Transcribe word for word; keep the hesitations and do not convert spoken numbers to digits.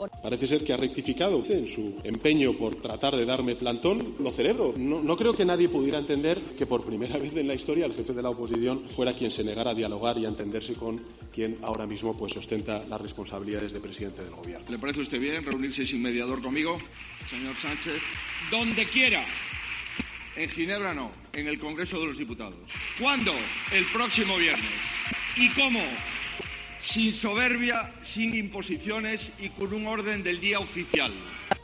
Parece ser que ha rectificado en su empeño por tratar de darme plantón. Lo celebro. No, no creo que nadie pudiera entender que por primera vez en la historia el jefe de la oposición fuera quien se negara a dialogar y a entenderse con quien ahora mismo pues ostenta las responsabilidades de presidente del Gobierno. ¿Le parece a usted bien reunirse sin mediador conmigo, señor Sánchez? Donde quiera. En Ginebra no, en el Congreso de los Diputados. ¿Cuándo? El próximo viernes. ¿Y cómo? Sin soberbia, sin imposiciones y con un orden del día oficial.